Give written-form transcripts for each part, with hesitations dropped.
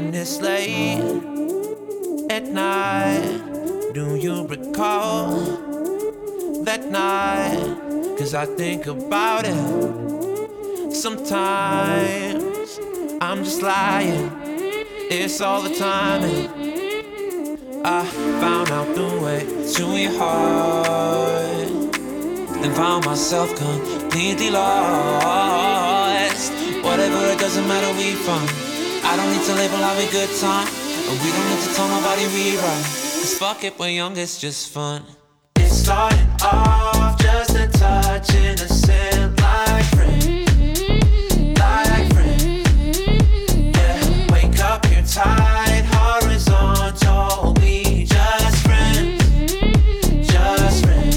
when it's late at night. Do you recall that night? 'Cause I think about it sometimes. I'm just lying, it's all the timing. I found out the way to your heart and found myself completely lost. Whatever, it doesn't matter, we fun. I don't need to label how a good time, and we don't need to tell nobody we right. 'Cause fuck it, we're young, it's just fun. It started off just a touch, innocent like friends, like friends. Yeah, wake up, you're tight, horizontal, we just friends, just friends.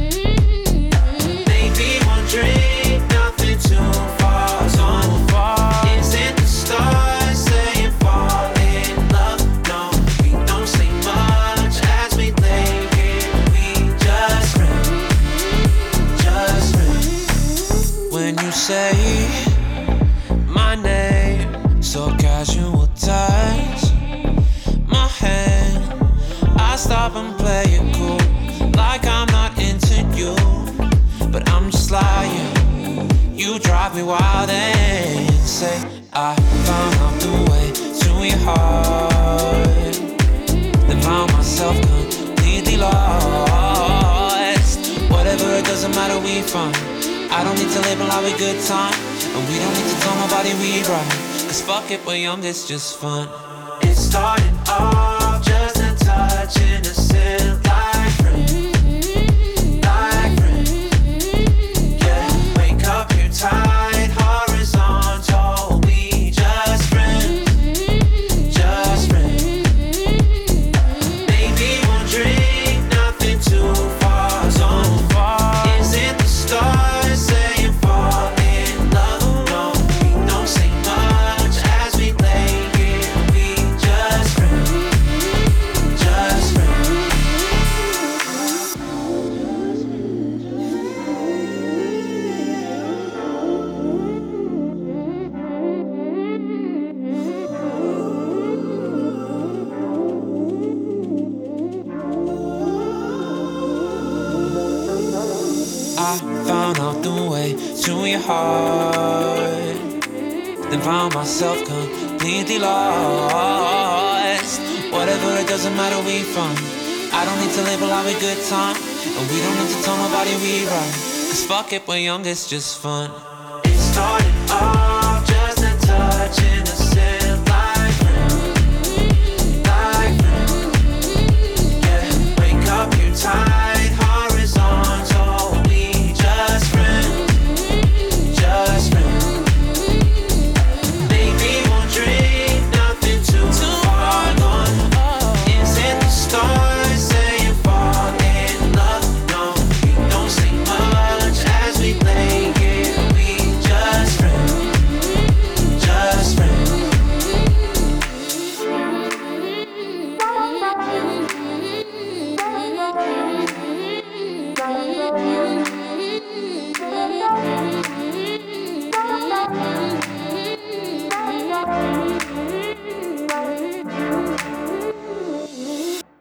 Maybe one drink, nothing too far. Isn't the stars saying fall in love? No, we don't say much as we lay here. We just friends, just friends. When you say my name, so casual touch my hand, I stop and play it cool, like I'm not into you, but I'm just lying. You drive me wild and say I found out the way to your heart, then found myself completely lost. Whatever, it doesn't matter, we fun. I don't need to label our good time, and we don't need to tell nobody we right. 'Cause fuck it, we're young, it's just fun. It started off just a touch, innocent like friends, like friends. Yeah, wake up, you're tight, horizontal, we just friends, just friends. Maybe one drink, nothing too far. Isn't the stars saying fall in love? No, we don't say much as we lay here. We just friends, just friends. I found out the way to your heart, then found myself completely lost. Whatever, it doesn't matter, we fun. I don't need to label our good time, and we don't need to tell nobody we right. 'Cause fuck it, we're young, it's just fun. It started off just a touch.